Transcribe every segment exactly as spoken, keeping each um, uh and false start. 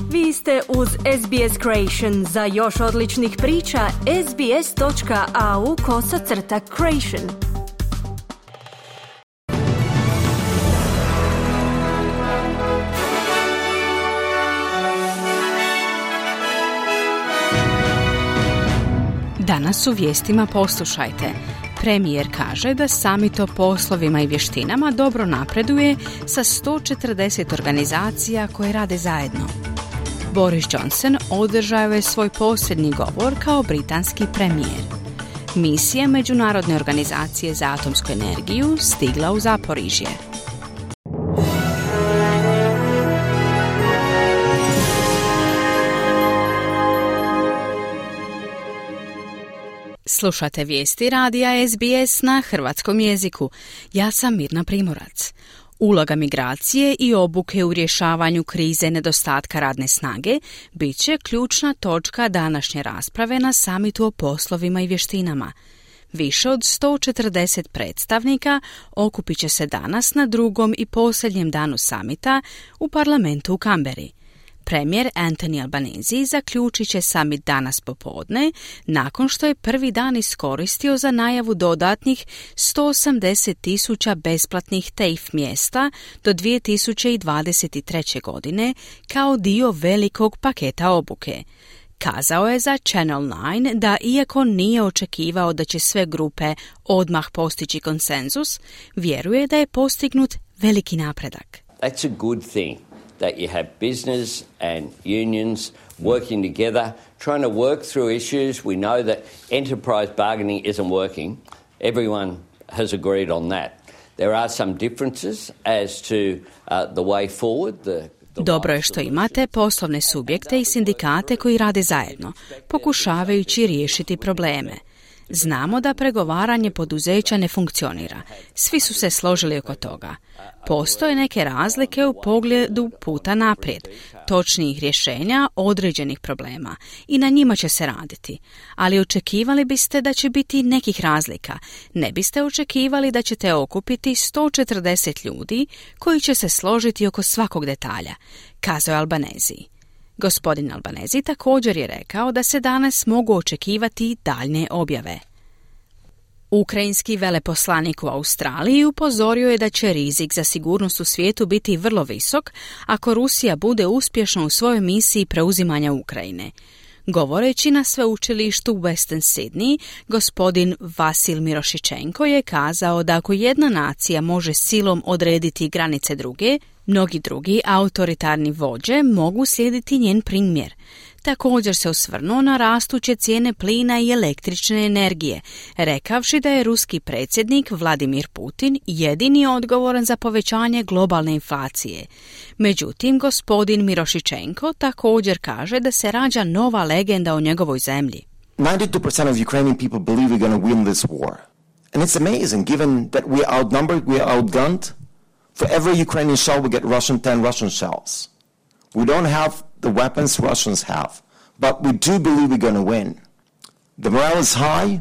Vi ste uz S B S Creation. Za još odličnih priča, sbs.au kosacrta creation. Danas u vijestima poslušajte. Premijer kaže da samit o poslovima i vještinama dobro napreduje sa sto četrdeset organizacija koje rade zajedno. Boris Johnson održao je svoj posljednji govor kao britanski premijer. Misija Međunarodne organizacije za atomsku energiju stigla u Zaporižje. Slušate vijesti radija S B S na hrvatskom jeziku. Ja sam Mirna Primorac. Uloga migracije i obuke u rješavanju krize nedostatka radne snage bit će ključna točka današnje rasprave na samitu o poslovima i vještinama. Više od sto četrdeset predstavnika okupit će se danas na drugom i posljednjem danu samita u parlamentu u Canberri. Premijer Anthony Albanese zaključit će summit danas popodne, nakon što je prvi dan iskoristio za najavu dodatnih sto osamdeset tisuća besplatnih T A F E mjesta do dvije tisuće dvadeset treće. godine kao dio velikog paketa obuke. Kazao je za Channel nine da iako nije očekivao da će sve grupe odmah postići konsenzus, vjeruje da je postignut veliki napredak. That's a good thing. That you have business and unions working together, trying to work through issues. We know that enterprise bargaining isn't working. Everyone has agreed on that. There are some differences as to uh, the way forward. The Dobro je što imate poslovne subjekte i sindikate koji rade zajedno, pokušavajući riješiti probleme. Znamo da pregovaranje poduzeća ne funkcionira. Svi su se složili oko toga. Postoje neke razlike u pogledu puta naprijed, točnijih rješenja određenih problema i na njima će se raditi. Ali očekivali biste da će biti nekih razlika. Ne biste očekivali da ćete okupiti sto četrdeset ljudi koji će se složiti oko svakog detalja, kazao je Albanese. Gospodin Albanese također je rekao da se danas mogu očekivati daljne objave. Ukrajinski veleposlanik u Australiji upozorio je da će rizik za sigurnost u svijetu biti vrlo visok ako Rusija bude uspješna u svojoj misiji preuzimanja Ukrajine. Govoreći na sveučilištu u Western Sydney, gospodin Vasil Mirošičenko je kazao da ako jedna nacija može silom odrediti granice druge, mnogi drugi autoritarni vođe mogu slijediti njen primjer. Također se osvrnuo na rastuće cijene plina i električne energije, rekavši da je ruski predsjednik Vladimir Putin jedini odgovoran za povećanje globalne inflacije. Međutim, gospodin Mirošičenko također kaže da se rađa nova legenda o njegovoj zemlji. ninety-two percent of Ukrainian people believe we're going to win this war. And it's amazing, given that we are outnumbered, we are outgunned. For every Ukrainian shell we get Russian, ten Russian shells. We don't have the weapons Russians have, but we do believe we're going to win. The morale is high.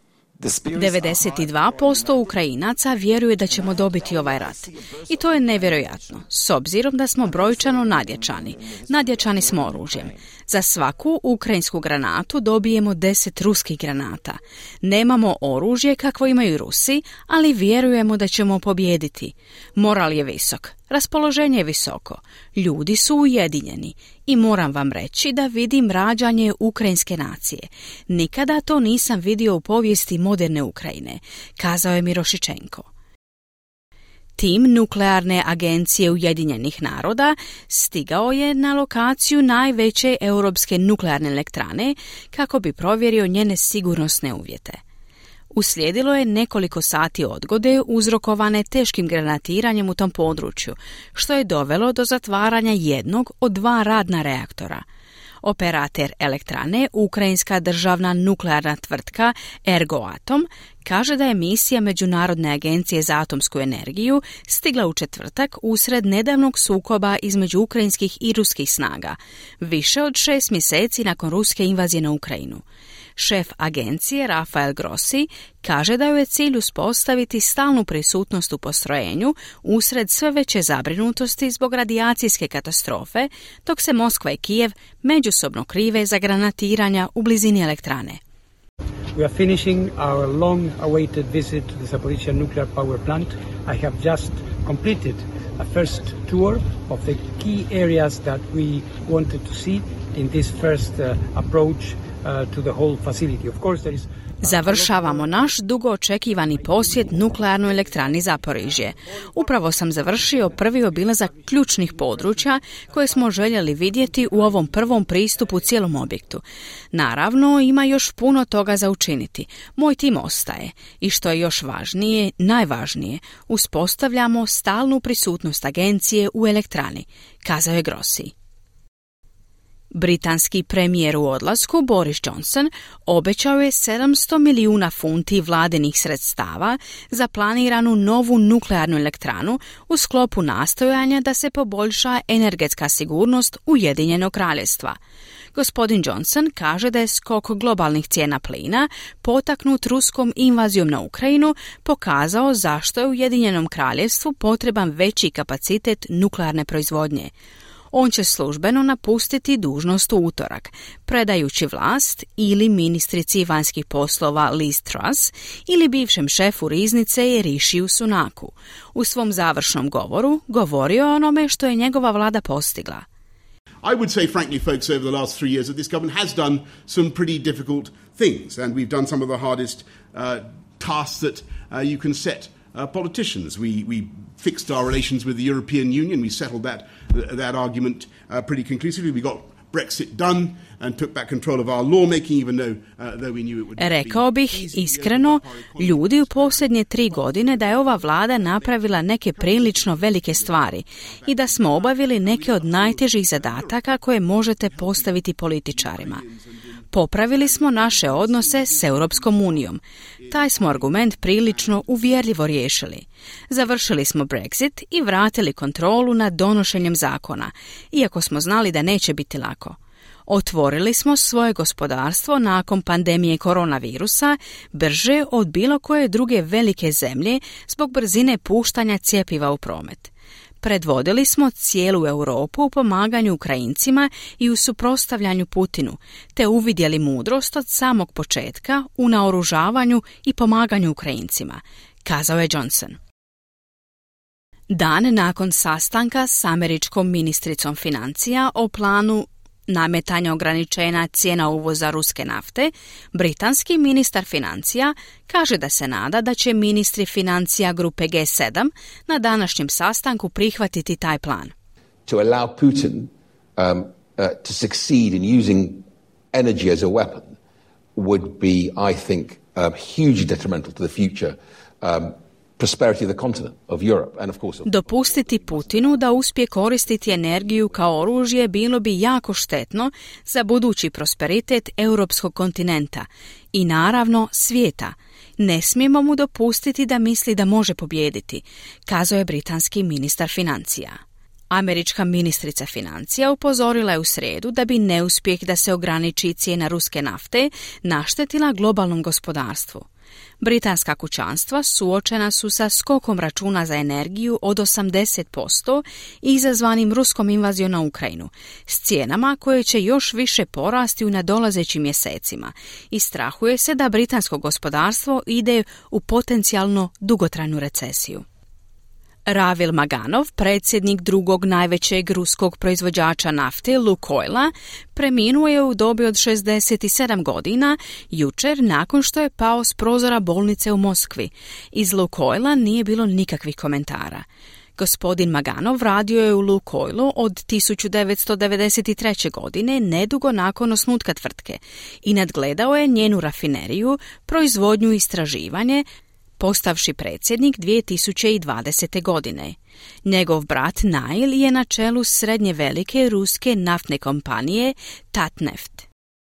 devedeset dva posto Ukrajinaca vjeruje da ćemo dobiti ovaj rat. I to je nevjerojatno, s obzirom da smo brojčano nadjačani. Nadjačani smo oružjem. Za svaku ukrajinsku granatu dobijemo deset ruskih granata. Nemamo oružje kakvo imaju Rusi, ali vjerujemo da ćemo pobijediti. Moral je visok, raspoloženje je visoko, ljudi su ujedinjeni i moram vam reći da vidim rađanje ukrajinske nacije. Nikada to nisam vidio u povijesti moderne Ukrajine, kazao je Mirošičenko. Tim Nuklearne agencije Ujedinjenih naroda stigao je na lokaciju najveće europske nuklearne elektrane kako bi provjerio njene sigurnosne uvjete. Uslijedilo je nekoliko sati odgode uzrokovane teškim granatiranjem u tom području, što je dovelo do zatvaranja jednog od dva radna reaktora. Operater elektrane, ukrajinska državna nuklearna tvrtka Ergoatom, kaže da je misija Međunarodne agencije za atomsku energiju stigla u četvrtak usred nedavnog sukoba između ukrajinskih i ruskih snaga, više od šest mjeseci nakon ruske invazije na Ukrajinu. Šef agencije Rafael Grossi kaže da joj je cilj uspostaviti stalnu prisutnost u postrojenju usred sve veće zabrinutosti zbog radijacijske katastrofe, dok se Moskva i Kijev međusobno krive za granatiranja u blizini elektrane. We are finishing our long-awaited visit to the Zaporizhzhia nuclear power plant. I have just completed a first tour of the key areas that we wanted to see in this first uh, approach uh, to the whole facility. Of course, there is Završavamo naš dugo očekivani posjet nuklearnoj elektrani Zaporižje. Upravo sam završio prvi obilazak ključnih područja koje smo željeli vidjeti u ovom prvom pristupu cijelom objektu. Naravno, ima još puno toga za učiniti. Moj tim ostaje. I što je još važnije, najvažnije, uspostavljamo stalnu prisutnost agencije u elektrani, kazao je Grossi. Britanski premijer u odlasku Boris Johnson obećao je sedamsto milijuna funti vladinih sredstava za planiranu novu nuklearnu elektranu u sklopu nastojanja da se poboljša energetska sigurnost Ujedinjenog kraljevstva. Gospodin Johnson kaže da je skok globalnih cijena plina potaknut ruskom invazijom na Ukrajinu pokazao zašto je Ujedinjenom kraljevstvu potreban veći kapacitet nuklearne proizvodnje. On će službeno napustiti dužnost u utorak, predajući vlast ili ministrici vanjskih poslova Liz Truss ili bivšem šefu riznice Rishiju Sunaku. U svom završnom govoru govorio o onome što je njegova vlada postigla. I would say, frankly, folks, over the last three years that this government has done some pretty difficult things, and we've done some of the hardest uh, tasks that uh, you can set uh, politicians. We, we fixed our relations with the European Union. We settled that, that argument uh, pretty conclusively. We got Brexit done and took back control of our lawmaking, even though, uh, though we knew it would be. Rekao bih iskreno, ljudi u posljednje tri godine da je ova vlada napravila neke prilično velike stvari i da smo obavili neke od najtežih zadataka koje možete postaviti političarima. Popravili smo naše odnose s Europskom unijom. Taj smo argument prilično uvjerljivo riješili. Završili smo Brexit i vratili kontrolu nad donošenjem zakona, iako smo znali da neće biti lako. Otvorili smo svoje gospodarstvo nakon pandemije koronavirusa brže od bilo koje druge velike zemlje zbog brzine puštanja cjepiva u promet. Predvodili smo cijelu Europu u pomaganju Ukrajincima i u suprotstavljanju Putinu, te uvidjeli mudrost od samog početka u naoružavanju i pomaganju Ukrajincima, kazao je Johnson. Dan nakon sastanka s američkom ministricom financija o planu nametanja ograničenja cijena uvoza ruske nafte, britanski ministar financija kaže da se nada da će ministri financija grupe G sedam na današnjem sastanku prihvatiti taj plan. To allow Putin um, uh, to succeed in using energy as a weapon would be, I think, um, hugely detrimental to the future um, prosperity of the continent of Europe and of course of... Dopustiti Putinu da uspije koristiti energiju kao oružje bilo bi jako štetno za budući prosperitet europskog kontinenta i naravno svijeta. Ne smijemo mu dopustiti da misli da može pobijediti, kazao je britanski ministar financija. Američka ministrica financija upozorila je u srijedu da bi neuspjeh da se ograniči cijena ruske nafte naštetila globalnom gospodarstvu. Britanska kućanstva suočena su sa skokom računa za energiju od osamdeset posto izazvanim ruskom invazijom na Ukrajinu, s cijenama koje će još više porasti u nadolazećim mjesecima i strahuje se da britansko gospodarstvo ide u potencijalno dugotrajnu recesiju. Ravil Maganov, predsjednik drugog najvećeg ruskog proizvođača nafte Lukoila, preminuo je u dobi od šezdeset sedam godina jučer nakon što je pao s prozora bolnice u Moskvi. Iz Lukoila nije bilo nikakvih komentara. Gospodin Maganov radio je u Lukoilu od tisuću devetsto devedeset treće. godine, nedugo nakon osnutka tvrtke, i nadgledao je njenu rafineriju, proizvodnju i istraživanje, postavši predsjednik dvije tisuće dvadesete. godine. Njegov brat Nail je na čelu srednje velike ruske naftne kompanije Tatneft.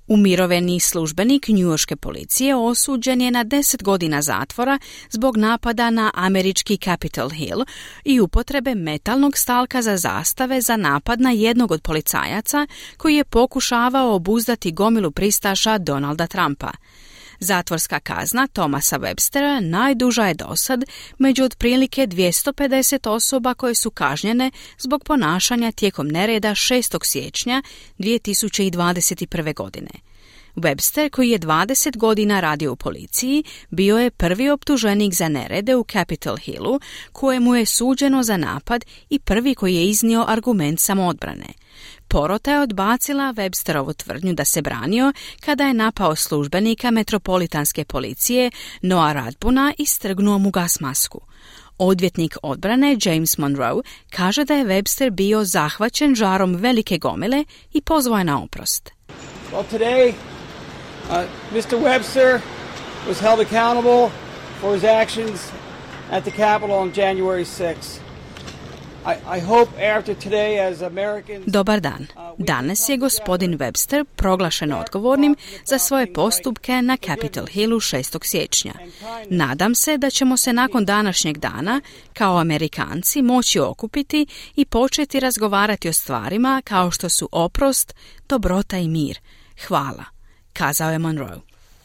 Umirovljeni službenik njujorške policije osuđen je na deset godina zatvora zbog napada na američki Capitol Hill i upotrebe metalnog stalka za zastave za napad na jednog od policajaca koji je pokušavao obuzdati gomilu pristaša Donalda Trumpa. Zatvorska kazna Thomasa Webstera najduža je dosad među otprilike dvjesto pedeset osoba koje su kažnjene zbog ponašanja tijekom nereda šestog siječnja dvije tisuće dvadeset prve. godine. Webster, koji je dvadeset godina radio u policiji, bio je prvi optuženik za nerede u Capitol Hillu, kojemu je suđeno za napad i prvi koji je iznio argument samoodbrane. Porota je odbacila Websterovu tvrdnju da se branio kada je napao službenika metropolitanske policije Noah Radbuna i strgnuo mu gas masku. Odvjetnik odbrane James Monroe kaže da je Webster bio zahvaćen žarom velike gomile i pozvao je na oprost. Well, today, uh, mister Webster was held accountable for his actions at the Capitol on January sixth. I, I hope after today as Americans... Dobar dan. Danas je gospodin Webster proglašen odgovornim za svoje postupke na Capitol Hillu šestog siječnja. Nadam se da ćemo se nakon današnjeg dana, kao Amerikanci, moći okupiti i početi razgovarati o stvarima kao što su oprost, dobrota i mir. Hvala, kazao je Monroe.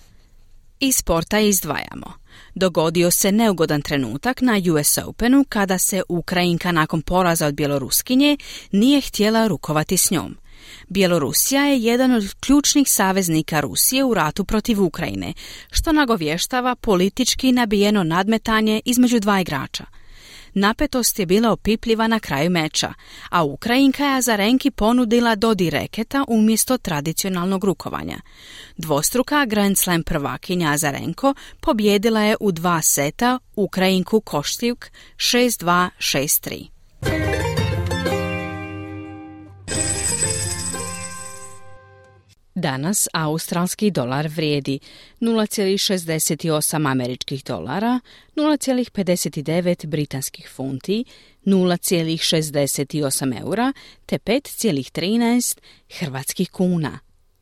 Iz sporta izdvajamo. Dogodio se neugodan trenutak na U S Openu kada se Ukrajinka nakon poraza od Bjeloruskinje nije htjela rukovati s njom. Bjelorusija je jedan od ključnih saveznika Rusije u ratu protiv Ukrajine, što nagovještava politički nabijeno nadmetanje između dva igrača. Napetost je bila opipljiva na kraju meča, a Ukrajinka je Azarenki ponudila dodir reketa umjesto tradicionalnog rukovanja. Dvostruka Grand Slam prvakinja Azarenko pobjedila je u dva seta Ukrajinku Koštjuk šest dva šest tri. Danas australski dolar vrijedi nula zarez šezdeset osam američkih dolara, nula zarez pedeset devet britanskih funti, nula zarez šezdeset osam eura te pet zarez trinaest hrvatskih kuna.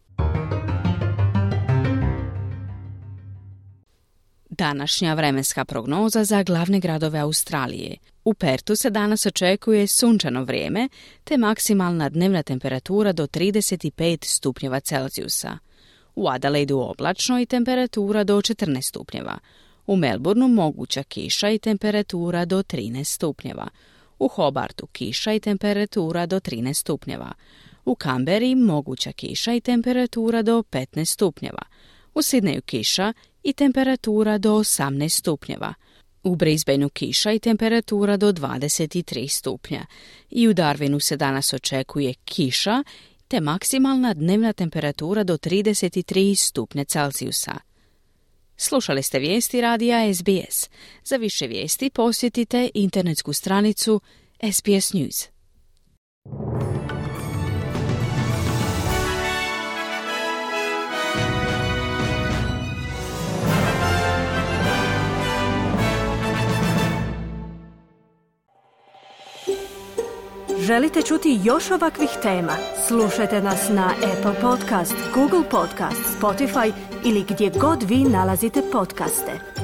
Današnja vremenska prognoza za glavne gradove Australije. U Pertu se danas očekuje sunčano vrijeme te maksimalna dnevna temperatura do trideset pet stupnjeva Celzijusa. U Adelaidu oblačno i temperatura do četrnaest stupnjeva. U Melbourneu moguća kiša i temperatura do trinaest stupnjeva. U Hobartu kiša i temperatura do trinaest stupnjeva. U Canberri moguća kiša i temperatura do petnaest stupnjeva. U Sidneju kiša i temperatura do osamnaest stupnjeva. U Brisbaneu kiša i temperatura do dvadeset tri stupnja. I u Darwinu se danas očekuje kiša te maksimalna dnevna temperatura do trideset tri stupnja Celzijusa. Slušali ste vijesti radija S B S. Za više vijesti posjetite internetsku stranicu S B S News. Želite čuti još ovakvih tema? Slušajte nas na Apple Podcast, Google Podcast, Spotify ili gdje god vi nalazite podcaste.